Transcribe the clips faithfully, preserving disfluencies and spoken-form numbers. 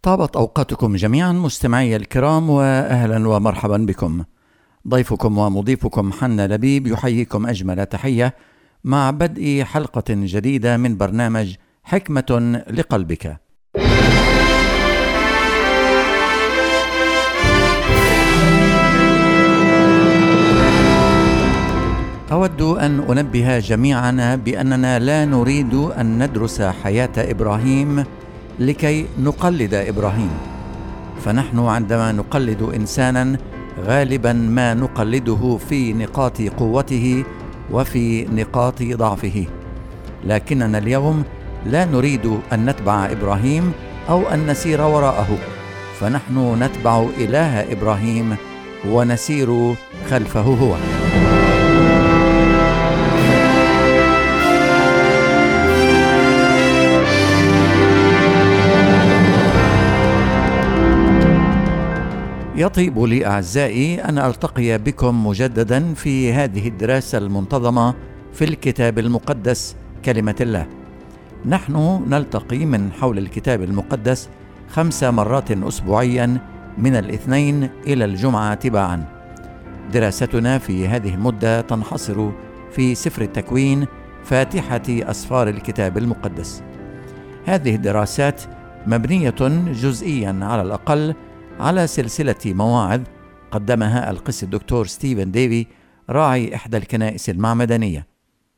طابت أوقاتكم جميعا مستمعي الكرام، وأهلا ومرحبا بكم. ضيفكم ومضيفكم حنا لبيب يحييكم أجمل تحية مع بدء حلقة جديدة من برنامج حكمة لقلبك. أود أن أنبه جميعنا بأننا لا نريد أن ندرس حياة إبراهيم لكي نقلد إبراهيم، فنحن عندما نقلد إنسانا غالبا ما نقلده في نقاط قوته وفي نقاط ضعفه، لكننا اليوم لا نريد أن نتبع إبراهيم أو أن نسير وراءه، فنحن نتبع إله إبراهيم ونسير خلفه هو. يطيب لي أعزائي أن ألتقي بكم مجددا في هذه الدراسة المنتظمة في الكتاب المقدس كلمة الله. نحن نلتقي من حول الكتاب المقدس خمس مرات أسبوعيا من الاثنين إلى الجمعة تباعا. دراستنا في هذه المدة تنحصر في سفر التكوين، فاتحة أسفار الكتاب المقدس. هذه الدراسات مبنية جزئيا على الأقل على سلسلة مواعظ قدمها القس الدكتور ستيفن ديفي راعي إحدى الكنائس المعمدانية.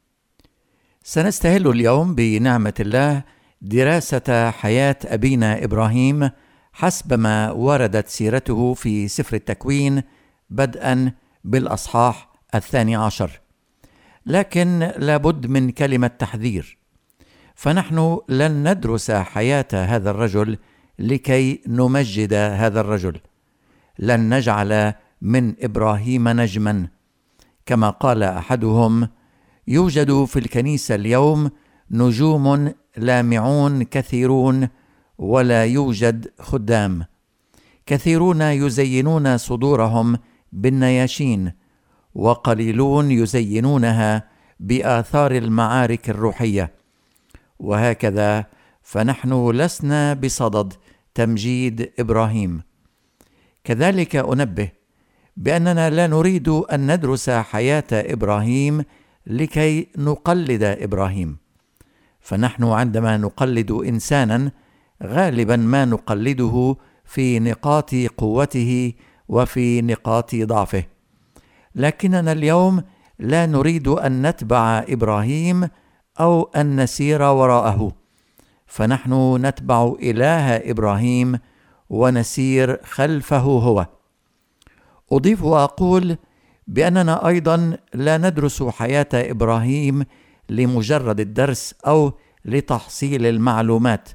سنستهل اليوم بنعمة الله دراسة حياة أبينا إبراهيم حسب ما وردت سيرته في سفر التكوين بدءا بالأصحاح الثاني عشر، لكن لابد من كلمة تحذير، فنحن لن ندرس حياة هذا الرجل لكي نمجد هذا الرجل، لن نجعل من إبراهيم نجما. كما قال أحدهم: يوجد في الكنيسة اليوم نجوم لامعون كثيرون ولا يوجد خدام، كثيرون يزينون صدورهم بالنياشين وقليلون يزينونها بآثار المعارك الروحية. وهكذا فنحن لسنا بصدد تمجيد إبراهيم. كذلك أنبه بأننا لا نريد أن ندرس حياة إبراهيم لكي نقلد إبراهيم، فنحن عندما نقلد إنسانا غالبا ما نقلده في نقاط قوته وفي نقاط ضعفه، لكننا اليوم لا نريد أن نتبع إبراهيم أو أن نسير وراءه، فنحن نتبع إله إبراهيم ونسير خلفه هو. أضيف وأقول بأننا أيضا لا ندرس حياة إبراهيم لمجرد الدرس أو لتحصيل المعلومات.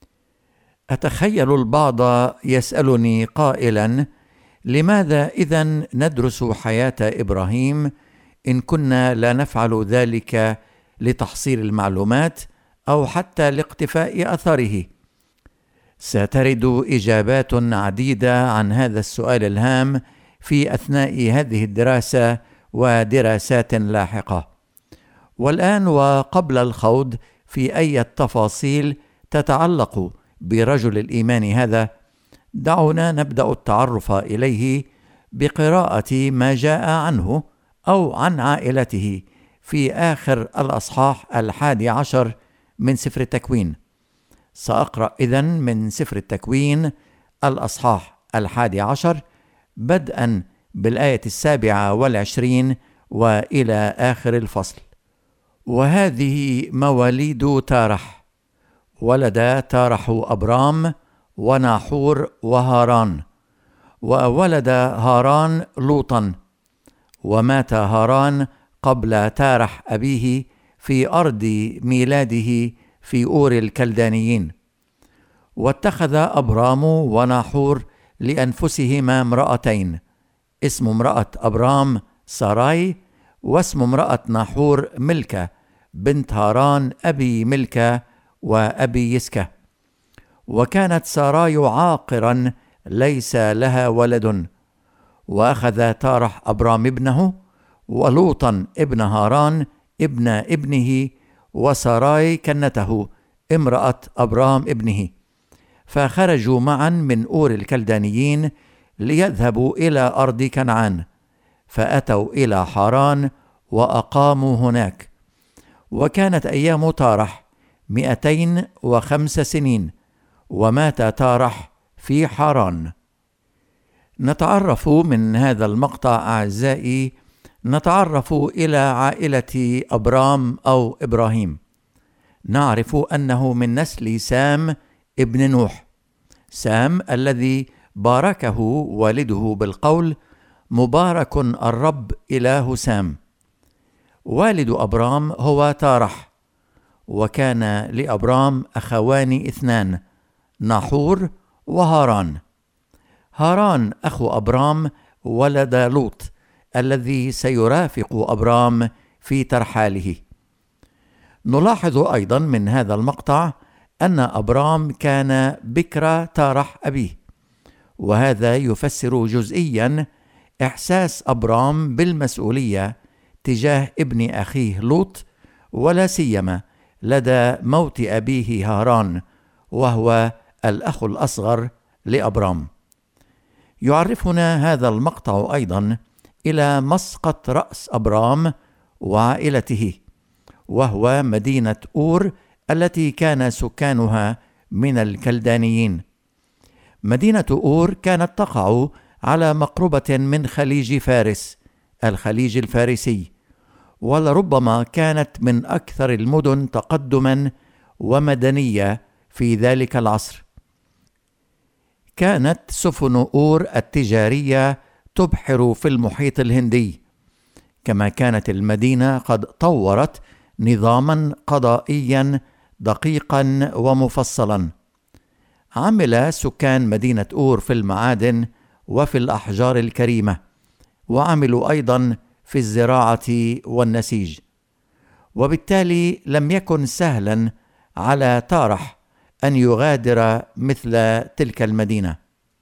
أتخيل البعض يسألني قائلا: لماذا إذن ندرس حياة إبراهيم إن كنا لا نفعل ذلك لتحصيل المعلومات أو حتى لاقتفاء أثره؟ سترد إجابات عديدة عن هذا السؤال الهام في أثناء هذه الدراسة ودراسات لاحقة. والآن وقبل الخوض في أي تفاصيل تتعلق برجل الإيمان هذا، دعونا نبدأ التعرف إليه بقراءة ما جاء عنه أو عن عائلته في آخر الأصحاح الحادي عشر من سفر التكوين. سأقرأ إذن من سفر التكوين الأصحاح الحادي عشر بدءا بالآية السابعة والعشرين وإلى آخر الفصل. وهذه مواليد تارح: ولد تارح أبرام وناحور وهاران، وولد هاران لوطا، ومات هاران قبل تارح أبيه في أرض ميلاده في أور الكلدانيين. واتخذ أبرام وناحور لأنفسهما امرأتين، اسم امرأة أبرام ساراي، واسم امرأة ناحور ملكة بنت هاران أبي ملكة وأبي يسكة. وكانت ساراي عاقرا ليس لها ولد. وأخذ تارح أبرام ابنه ولوطا ابن هاران ابن ابنه وساراي كنته امرأة أبرام ابنه، فخرجوا معا من أور الكلدانيين ليذهبوا إلى أرض كنعان، فأتوا إلى حاران وأقاموا هناك. وكانت أيام تارح مئتين وخمس سنين، ومات تارح في حاران. نتعرف من هذا المقطع أعزائي نتعرف إلى عائلة أبرام أو إبراهيم. نعرف أنه من نسل سام ابن نوح، سام الذي باركه والده بالقول: مبارك الرب إله سام. والد أبرام هو تارح، وكان لأبرام أخوان اثنان، ناحور وهاران. هاران أخو أبرام ولد لوط الذي سيرافق أبرام في ترحاله. نلاحظ أيضا من هذا المقطع أن أبرام كان بكر تارح أبيه، وهذا يفسر جزئيا إحساس أبرام بالمسؤولية تجاه ابن أخيه لوط، ولا سيما لدى موت أبيه هاران وهو الأخ الأصغر لأبرام. يعرفنا هذا المقطع أيضا إلى مسقط رأس أبرام وعائلته، وهو مدينة أور التي كان سكانها من الكلدانيين. مدينة أور كانت تقع على مقربة من خليج فارس، الخليج الفارسي، ولربما كانت من أكثر المدن تقدما ومدنية في ذلك العصر. كانت سفن أور التجارية تبحر في المحيط الهندي، كما كانت المدينة قد طورت نظاما قضائيا دقيقا ومفصلا. عمل سكان مدينة أور في المعادن وفي الأحجار الكريمة، وعملوا أيضا في الزراعة والنسيج، وبالتالي لم يكن سهلا على تارح أن يغادر مثل تلك المدينة.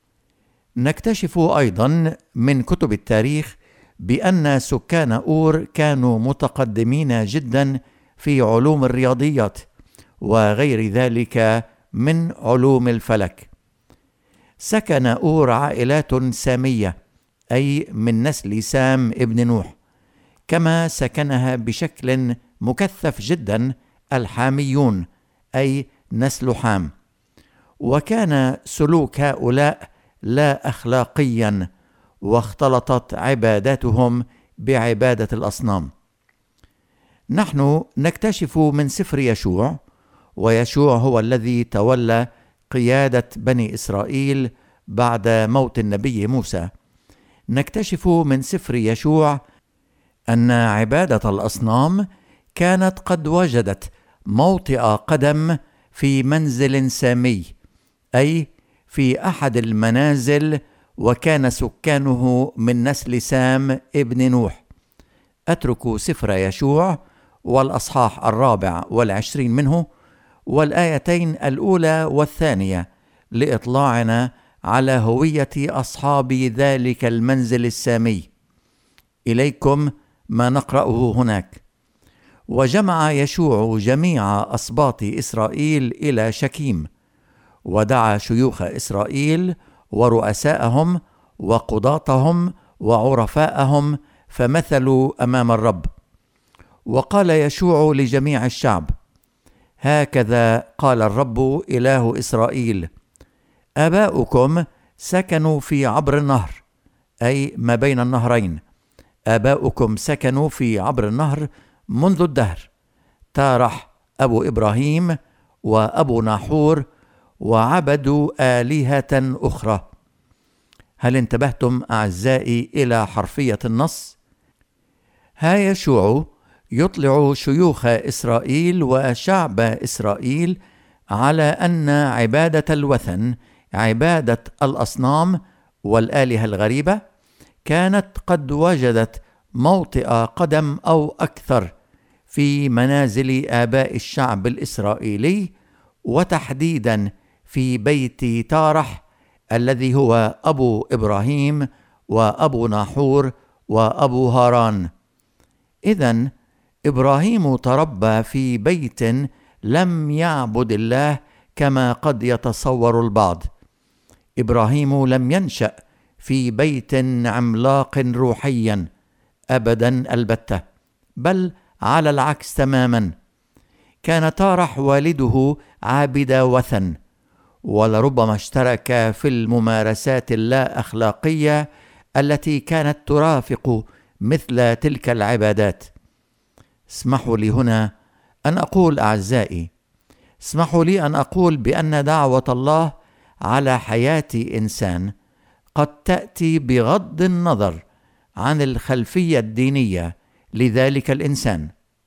نكتشف أيضا من كتب التاريخ بأن سكان أور كانوا متقدمين جدا في علوم الرياضيات وغير ذلك من علوم الفلك. سكن أور عائلات سامية، أي من نسل سام ابن نوح، كما سكنها بشكل مكثف جدا الحاميون، أي نسل حام. وكان سلوك هؤلاء لا أخلاقيا، واختلطت عباداتهم بعبادة الأصنام. نحن نكتشف من سفر يشوع، ويشوع هو الذي تولى قيادة بني إسرائيل بعد موت النبي موسى. نكتشف من سفر يشوع أن عبادة الأصنام كانت قد وجدت موطئ قدم في منزل سامي، أي في أحد المنازل، وكان سكانه من نسل سام ابن نوح. أترك سفر يشوع والأصحاح الرابع والعشرين منه والآيتين الأولى والثانية لإطلاعنا على هوية أصحاب ذلك المنزل السامي. إليكم ما نقرأه هناك: وجمع يشوع جميع أسباط إسرائيل إلى شكيم، ودعا شيوخ إسرائيل ورؤساءهم وقضاتهم وعرفاءهم، فمثلوا أمام الرب. وقال يشوع لجميع الشعب: هكذا قال الرب إله إسرائيل: آباؤكم سكنوا في عبر النهر، أي ما بين النهرين. آباؤكم سكنوا في عبر النهر منذ الدهر، تارح أبو إبراهيم وأبو ناحور، وعبدوا آلهة أخرى. هل انتبهتم أعزائي إلى حرفية النص؟ ها يشوع يطلع شيوخ إسرائيل وشعب إسرائيل على أن عبادة الوثن، عبادة الأصنام والآلهة الغريبة، كانت قد وجدت موطئ قدم أو أكثر في منازل آباء الشعب الإسرائيلي، وتحديدا في بيت تارح الذي هو أبو إبراهيم وأبو ناحور وأبو هاران. إذن إبراهيم تربى في بيت لم يعبد الله كما قد يتصور البعض. إبراهيم لم ينشأ في بيت عملاق روحيا أبدا البتة، بل على العكس تماما. كان تارح والده عابد وثن، ولربما اشترك في الممارسات اللا أخلاقية التي كانت ترافق مثل تلك العبادات. اسمحوا لي هنا أن أقول أعزائي، اسمحوا لي أن أقول بأن دعوة الله على حياة إنسان قد تأتي بغض النظر عن الخلفية الدينية لذلك الإنسان.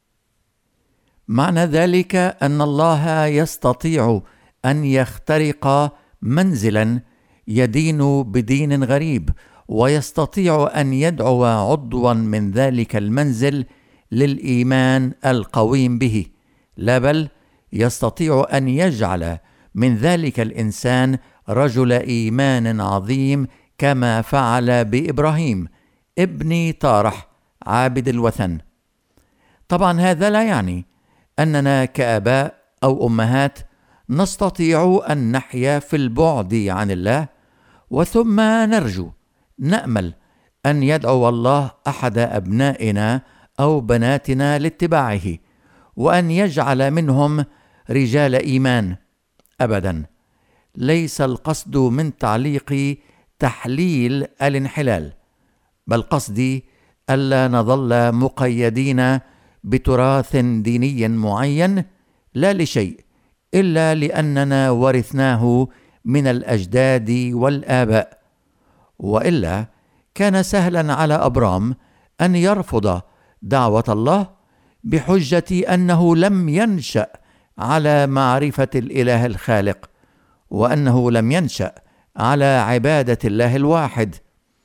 معنى ذلك أن الله يستطيع أن يخترق منزلا يدين بدين غريب، ويستطيع أن يدعو عضوا من ذلك المنزل للإيمان القويم به، لا بل يستطيع أن يجعل من ذلك الإنسان رجل إيمان عظيم، كما فعل بإبراهيم ابن تارح عابد الوثن. طبعا هذا لا يعني أننا كآباء أو أمهات نستطيع أن نحيا في البعد عن الله وثم نرجو نأمل أن يدعو الله أحد أبنائنا أو بناتنا لاتباعه، وأن يجعل منهم رجال إيمان. أبدا، ليس القصد من تعليق تحليل الانحلال، بل قصدي ألا نظل مقيدين بتراث ديني معين، لا لشيء إلا لأننا ورثناه من الأجداد والآباء. وإلا كان سهلا على أبرام أن يرفض دعوة الله بحجة أنه لم ينشأ على معرفة الإله الخالق، وأنه لم ينشأ على عبادة الله الواحد.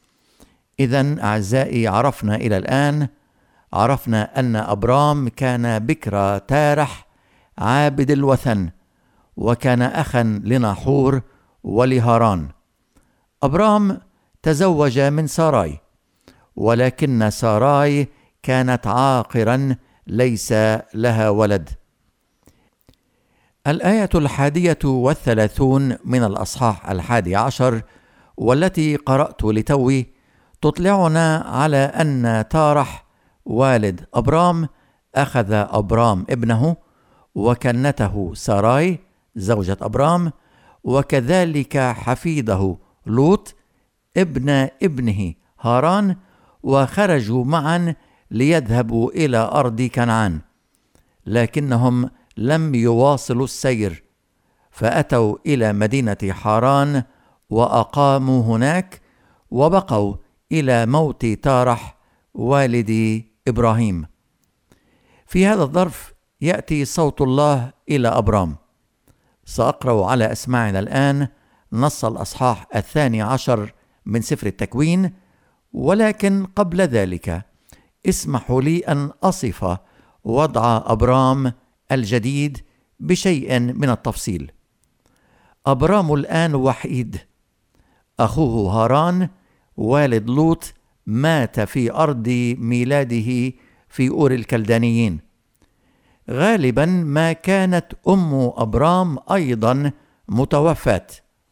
إذن أعزائي، عرفنا إلى الآن عرفنا أن أبرام كان بكر تارح عابد الوثن، وكان أخا لناحور ولهاران. أبرام تزوج من ساراي، ولكن ساراي كانت عاقرا ليس لها ولد. الآية الحادية والثلاثون من الأصحاح الحادي عشر والتي قرأت لتوي تطلعنا على أن تارح والد أبرام أخذ أبرام ابنه وكنته ساراي زوجة أبرام، وكذلك حفيده لوط ابن ابنه هاران، وخرجوا معا ليذهبوا إلى أرض كنعان. لكنهم لم يواصلوا السير، فأتوا إلى مدينة حاران وأقاموا هناك، وبقوا إلى موت تارح والد إبراهيم. في هذا الظرف يأتي صوت الله إلى أبرام. سأقرأ على أسماعنا الآن نص الأصحاح الثاني عشر من سفر التكوين، ولكن قبل ذلك اسمحوا لي أن أصف وضع أبرام الجديد بشيء من التفصيل. أبرام الآن وحيد. أخوه هاران والد لوط مات في أرض ميلاده في أور الكلدانيين. غالبا ما كانت أم أبرام أيضا متوفاة.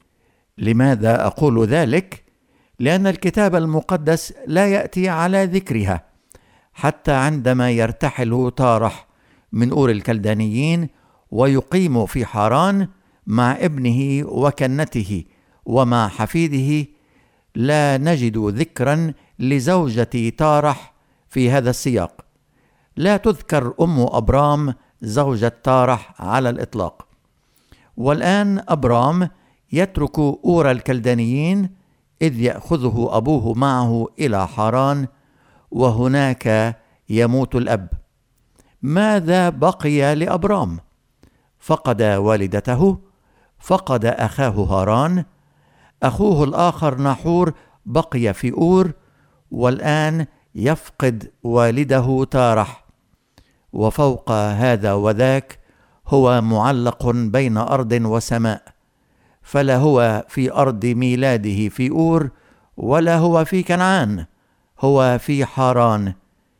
لماذا أقول ذلك؟ لأن الكتاب المقدس لا يأتي على ذكرها حتى عندما يرتحل تارح من أور الكلدانيين ويقيم في حاران مع ابنه وكنته ومع حفيده. لا نجد ذكرا لزوجة تارح في هذا السياق. لا تذكر أم أبرام زوجة تارح على الإطلاق. والآن أبرام يترك أور الكلدانيين إذ يأخذه أبوه معه إلى حاران، وهناك يموت الأب. ماذا بقي لأبرام؟ فقد والدته، فقد أخاه هاران، أخوه الآخر ناحور بقي في أور، والآن يفقد والده تارح. وفوق هذا وذاك هو معلق بين أرض وسماء، فلا هو في أرض ميلاده في أور، ولا هو في كنعان، هو في حاران،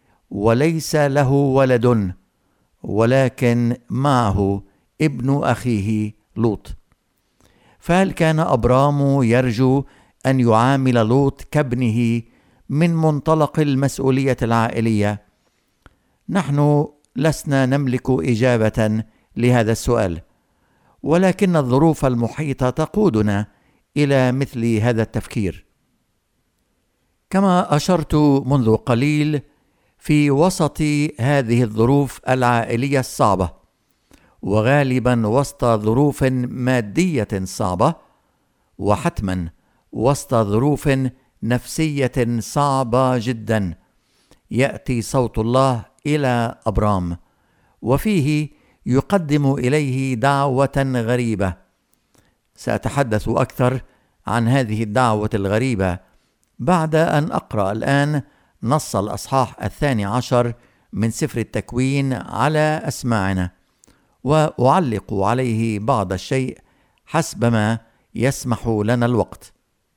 وليس له ولد، ولكن معه ابن أخيه لوط. فهل كان أبرام يرجو أن يعامل لوط كابنه من منطلق المسؤولية العائلية؟ نحن لسنا نملك إجابة لهذا السؤال، ولكن الظروف المحيطة تقودنا إلى مثل هذا التفكير. كما أشرت منذ قليل، في وسط هذه الظروف العائلية الصعبة، وغالبا وسط ظروف مادية صعبة، وحتما وسط ظروف نفسية صعبة جدا، يأتي صوت الله إلى أبرام، وفيه يقدم إليه دعوة غريبة. سأتحدث أكثر عن هذه الدعوة الغريبة بعد أن أقرأ الآن نص الأصحاح الثاني عشر من سفر التكوين على أسماعنا، وأعلق عليه بعض الشيء حسبما يسمح لنا الوقت.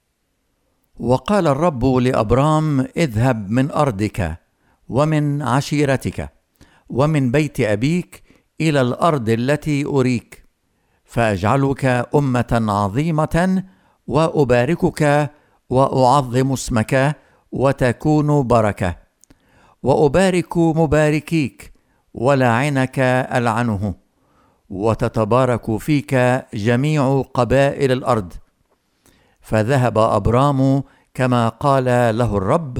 وقال الرب لأبرام: اذهب من أرضك ومن عشيرتك ومن بيت أبيك إلى الأرض التي أريك، فأجعلك أمة عظيمة، وأباركك وأعظم اسمك، وتكون بركة، وأبارك مباركيك، ولاعنك ألعنه، وتتبارك فيك جميع قبائل الأرض. فذهب أبرام كما قال له الرب،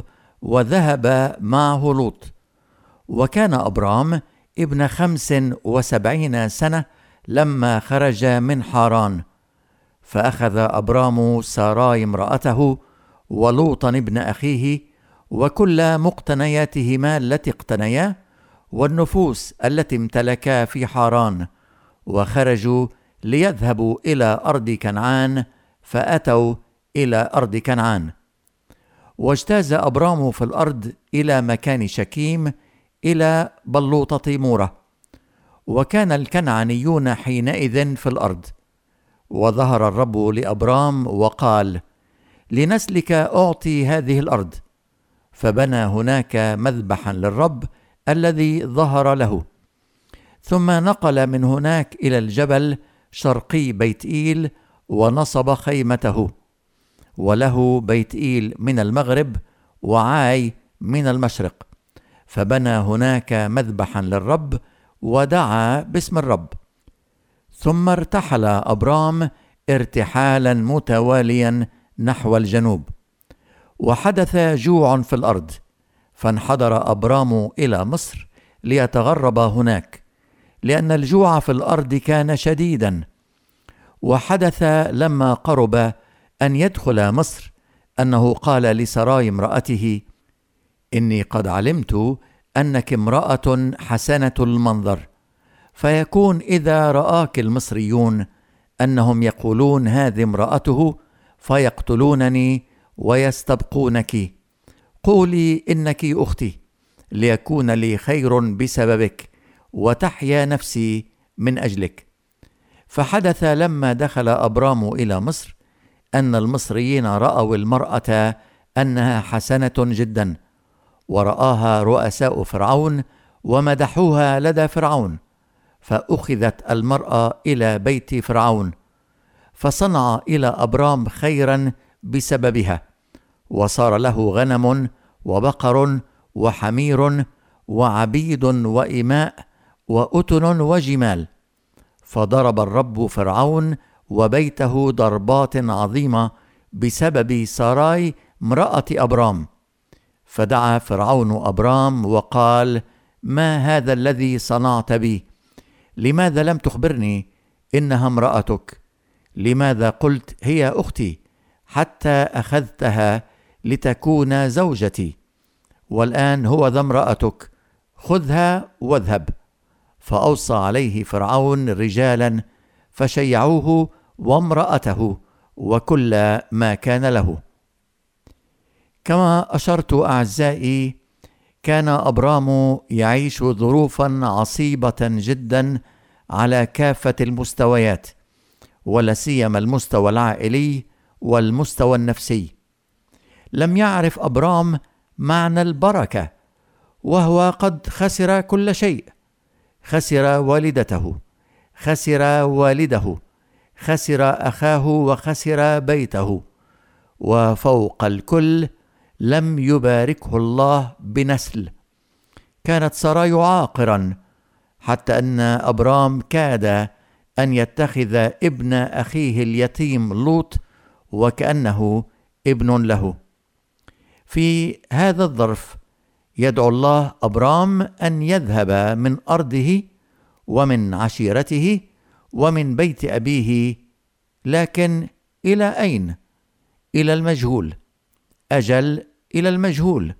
وذهب معه لوط. وكان أبرام ابن خمس وسبعين سنة لما خرج من حاران، فأخذ أبرام ساراي امرأته ولوطا ابن أخيه وكل مقتنياتهما التي اقتنيا والنفوس التي امتلكا في حاران، وخرجوا ليذهبوا إلى أرض كنعان، فأتوا إلى أرض كنعان. واجتاز أبرام في الأرض إلى مكان شكيم إلى بلوطة مورة، وكان الكنعانيون حينئذ في الأرض. وظهر الرب لأبرام وقال: لنسلك أعطي هذه الأرض. فبنى هناك مذبحا للرب الذي ظهر له. ثم نقل من هناك إلى الجبل شرقي بيت إيل، ونصب خيمته، وله بيت إيل من المغرب وعاي من المشرق. فبنى هناك مذبحا للرب ودعا باسم الرب. ثم ارتحل أبرام ارتحالا متواليا نحو الجنوب، وحدث جوع في الأرض، فانحدر أبرام إلى مصر ليتغرب هناك، لأن الجوع في الأرض كان شديدا. وحدث لما قرب أن يدخل مصر أنه قال لسراي امرأته: إني قد علمت أنك امرأة حسنة المنظر، فيكون إذا رآك المصريون أنهم يقولون هذه امرأته فيقتلونني ويستبقونك، قولي إنك أختي، ليكون لي خير بسببك، وتحيا نفسي من أجلك. فحدث لما دخل أبرام إلى مصر أن المصريين رأوا المرأة أنها حسنة جدا، ورآها رؤساء فرعون ومدحوها لدى فرعون، فأخذت المرأة إلى بيت فرعون، فصنع إلى أبرام خيرا بسببها، وصار له غنم وبقر وحمير وعبيد وإماء وأتن وجمال. فضرب الرب فرعون وبيته ضربات عظيمة بسبب ساراي امرأة أبرام. فدعا فرعون أبرام وقال: ما هذا الذي صنعت بي؟ لماذا لم تخبرني إنها امرأتك؟ لماذا قلت هي أختي حتى أخذتها لتكون زوجتي؟ والآن هو ذا امرأتك، خذها واذهب. فأوصى عليه فرعون رجالا فشيعوه وامرأته وكل ما كان له. كما أشرت أعزائي، كان أبرام يعيش ظروفا عصيبة جدا على كافة المستويات، ولا سيما المستوى العائلي والمستوى النفسي. لم يعرف أبرام معنى البركة، وهو قد خسر كل شيء. خسر والدته، خسر والده، خسر أخاه وخسر بيته، وفوق الكل لم يباركه الله بنسل. كانت ساراي عاقرا، حتى أن أبرام كاد أن يتخذ ابن أخيه اليتيم لوط وكأنه ابن له. في هذا الظرف يدعو الله أبرام أن يذهب من أرضه ومن عشيرته ومن بيت أبيه، لكن إلى أين؟ إلى المجهول، أجل إلى المجهول.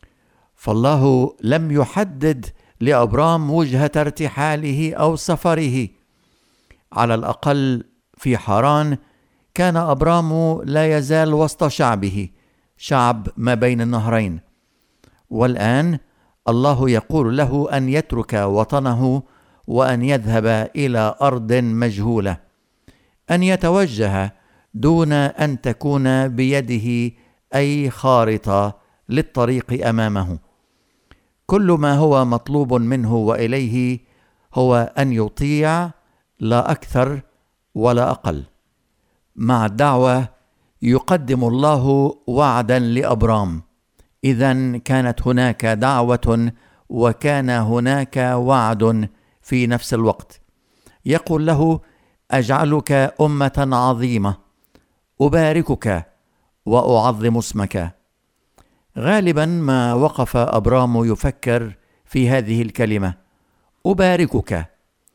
فالله لم يحدد لأبرام وجهة ارتحاله أو سفره. على الأقل في حران كان أبرام لا يزال وسط شعبه، شعب ما بين النهرين. والآن الله يقول له أن يترك وطنه وأن يذهب إلى أرض مجهولة، أن يتوجه دون أن تكون بيده أي خارطة للطريق أمامه. كل ما هو مطلوب منه وإليه هو أن يطيع، لا أكثر ولا أقل. مع الدعوة يقدم الله وعدا لأبرام. إذن كانت هناك دعوة وكان هناك وعد في نفس الوقت. يقول له: أجعلك أمة عظيمة، أباركك وأعظم اسمك. غالبا ما وقف أبرام يفكر في هذه الكلمة أباركك،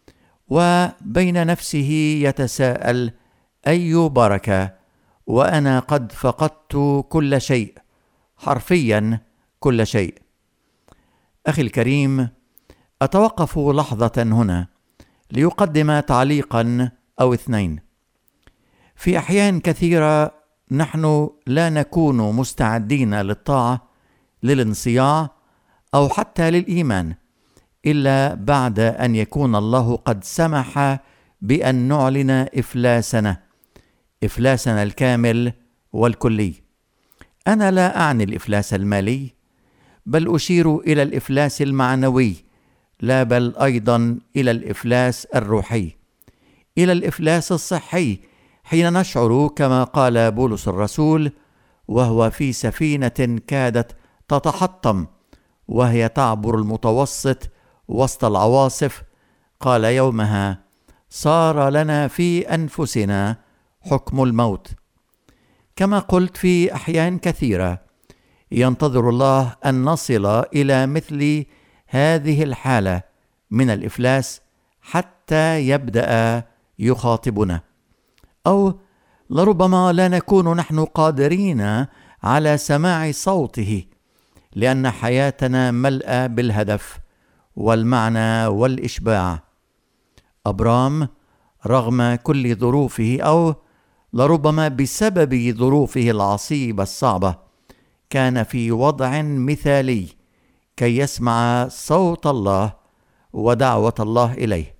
وبين نفسه يتساءل: أي بركة وأنا قد فقدت كل شيء، حرفيا كل شيء. أخي الكريم، أتوقف لحظة هنا ليقدم تعليقا أو اثنين. في أحيان كثيرة نحن لا نكون مستعدين للطاعة، للانصياع، أو حتى للإيمان إلا بعد أن يكون الله قد سمح بأن نعلن إفلاسنا، إفلاسنا الكامل والكلي. أنا لا أعني الإفلاس المالي، بل أشير إلى الإفلاس المعنوي، لا بل أيضا إلى الإفلاس الروحي، إلى الإفلاس الصحي، حين نشعر كما قال بولس الرسول وهو في سفينة كادت تتحطم وهي تعبر المتوسط وسط العواصف، قال يومها: صار لنا في أنفسنا حكم الموت. كما قلت في أحيان كثيرة ينتظر الله أن نصل إلى مثل هذه الحالة من الإفلاس حتى يبدأ يخاطبنا، أو لربما لا نكون نحن قادرين على سماع صوته، لأن حياتنا ملأى بالهدف والمعنى والإشباع. أبرام رغم كل ظروفه، أو لربما بسبب ظروفه العصيبة الصعبة، كان في وضع مثالي كي يسمع صوت الله ودعوة الله إليه.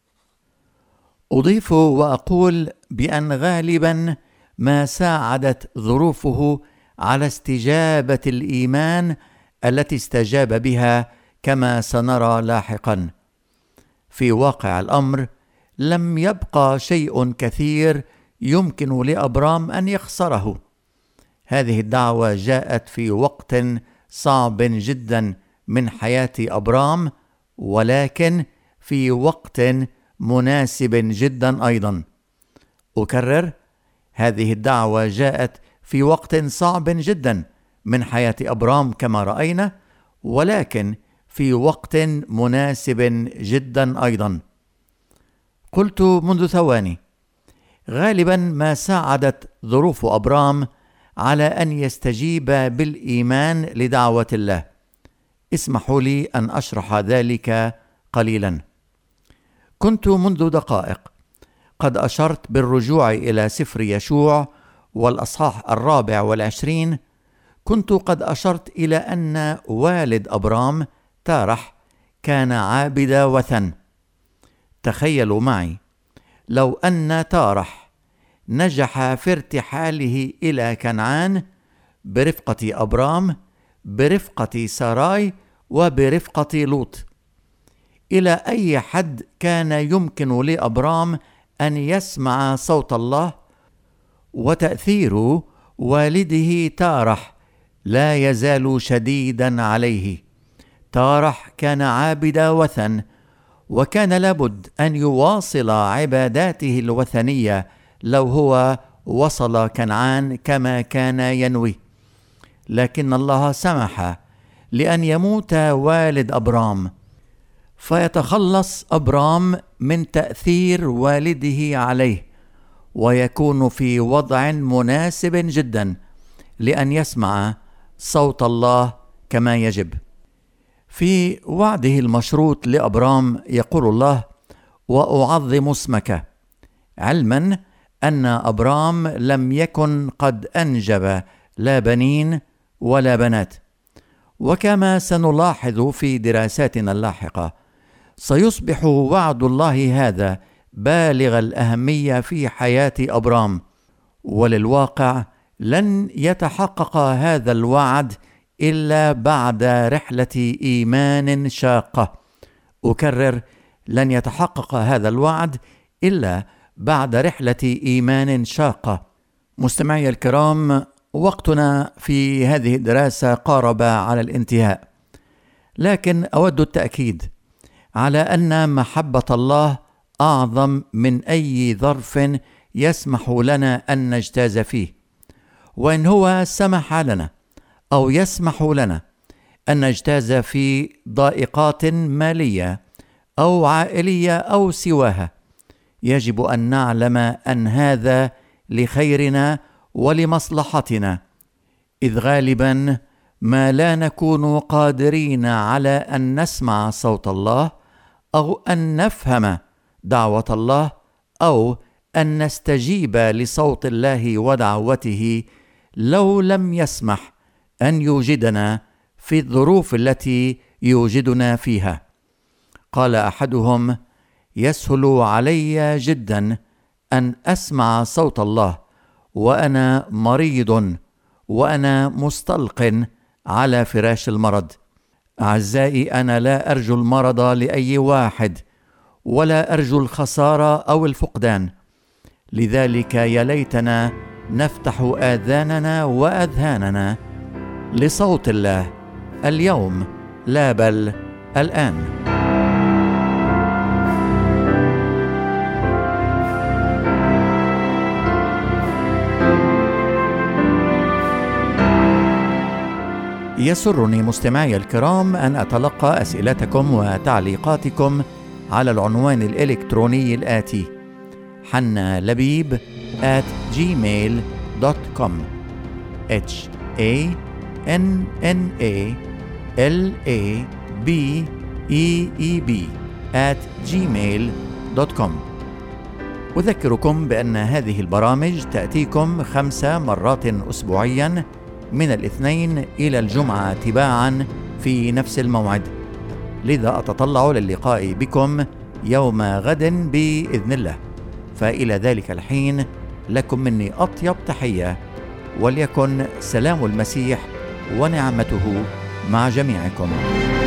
أضيف وأقول بأن غالبا ما ساعدت ظروفه على استجابة الإيمان التي استجاب بها، كما سنرى لاحقا. في واقع الأمر لم يبقى شيء كثير يمكن لأبرام أن يخسره. هذه الدعوة جاءت في وقت صعب جدا من حياة أبرام، ولكن في وقت مناسب جدا أيضا. أكرر، هذه الدعوة جاءت في وقت صعب جدا من حياة أبرام كما رأينا، ولكن في وقت مناسب جدا أيضا. قلت منذ ثواني، غالبا ما ساعدت ظروف أبرام على أن يستجيب بالإيمان لدعوة الله. اسمحوا لي أن أشرح ذلك قليلا. كنت منذ دقائق قد أشرت بالرجوع إلى سفر يشوع والأصحاح الرابع والعشرين، كنت قد أشرت إلى أن والد أبرام تارح كان عابد وثن. تخيلوا معي لو أن تارح نجح في ارتحاله إلى كنعان برفقة أبرام، برفقة ساراي، وبرفقة لوط. إلى أي حد كان يمكن لأبرام أن يسمع صوت الله، وتأثير والده تارح لا يزال شديدا عليه. تارح كان عابد وثن، وكان لابد أن يواصل عباداته الوثنية لو هو وصل كنعان كما كان ينوي، لكن الله سمح لأن يموت والد أبرام، فيتخلص أبرام من تأثير والده عليه، ويكون في وضع مناسب جدا لأن يسمع صوت الله كما يجب. في وعده المشروط لأبرام يقول الله: وأعظم اسمك، علما أن أبرام لم يكن قد أنجب لا بنين ولا بنات. وكما سنلاحظ في دراساتنا اللاحقة، سيصبح وعد الله هذا بالغ الأهمية في حياة أبرام، وللواقع لن يتحقق هذا الوعد إلا بعد رحلة إيمان شاقة. أكرر، لن يتحقق هذا الوعد إلا بعد رحلة إيمان شاقة. مستمعي الكرام، وقتنا في هذه الدراسة قارب على الانتهاء، لكن أود التأكيد على أن محبة الله أعظم من أي ظرف يسمح لنا أن نجتاز فيه. وإن هو سمح لنا أو يسمح لنا أن نجتاز في ضائقات مالية أو عائلية أو سواها، يجب أن نعلم أن هذا لخيرنا ولمصلحتنا، إذ غالبا ما لا نكون قادرين على أن نسمع صوت الله أو أن نفهم دعوة الله أو أن نستجيب لصوت الله ودعوته لو لم يسمح أن يوجدنا في الظروف التي يوجدنا فيها. قال أحدهم: يسهل علي جدا أن أسمع صوت الله وأنا مريض وأنا مستلق على فراش المرض. أعزائي، أنا لا أرجو المرض لأي واحد، ولا أرجو الخسارة أو الفقدان. لذلك يا ليتنا نفتح آذاننا وأذهاننا لصوت الله اليوم، لا بل الآن. يسرني مستمعي الكرام أن أتلقى أسئلتكم وتعليقاتكم على العنوان الإلكتروني الآتي: حنا لبيب آت جيميل دوت كوم H A N N A L A B E E B آت جيميل دوت كوم. أذكركم بأن هذه البرامج تأتيكم خمس مرات أسبوعيا من الاثنين إلى الجمعة تباعا في نفس الموعد، لذا أتطلع للقاء بكم يوم غد بإذن الله. فإلى ذلك الحين لكم مني أطيب تحية، وليكن سلام المسيح ونعمته مع جميعكم.